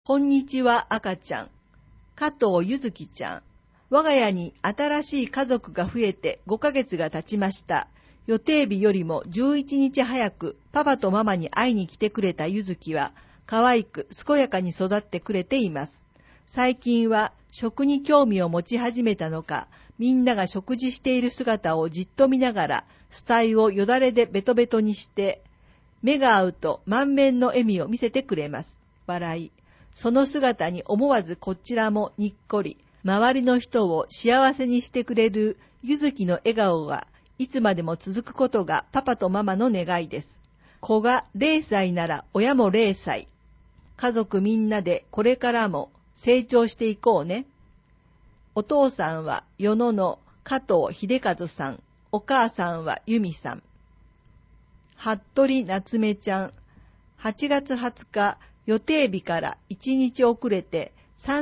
こんにちは赤ちゃん。加藤ゆずきちゃん。我が家に新しい家族が増えて5ヶ月が経ちました。予定日よりも11日早くパパとママに会いに来てくれたゆずきは可愛く健やかに育ってくれています。最近は食に興味を持ち始めたのか、みんなが食事している姿をじっと見ながら額をよだれでベトベトにして目が合うと満面の笑みを見せてくれます。笑い。その姿に思わずこちらもにっこり、周りの人を幸せにしてくれるゆずきの笑顔がいつまでも続くことがパパとママの願いです。子が0歳なら親も0歳。家族みんなでこれからも成長していこうね。お父さんは与野の加藤秀和さん、お母さんは由美さん。服部夏目ちゃん、8月20日、予定日から1日遅れて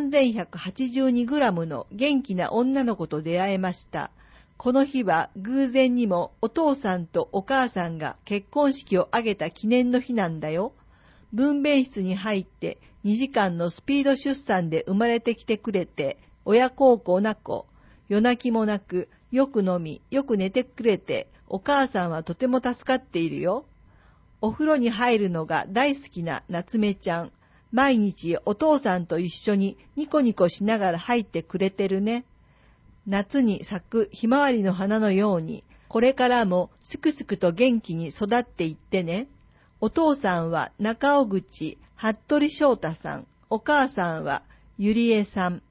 3182g の元気な女の子と出会えました。この日は偶然にもお父さんとお母さんが結婚式を挙げた記念の日なんだよ。分娩室に入って2時間のスピード出産で生まれてきてくれて、親孝行な子、夜泣きもなく、よく飲み、よく寝てくれて、お母さんはとても助かっているよ。お風呂に入るのが大好きな夏目ちゃん。毎日お父さんと一緒にニコニコしながら入ってくれてるね。夏に咲くひまわりの花のように、これからもすくすくと元気に育っていってね。お父さんは中尾口服部翔太さん、お母さんはゆりえさん。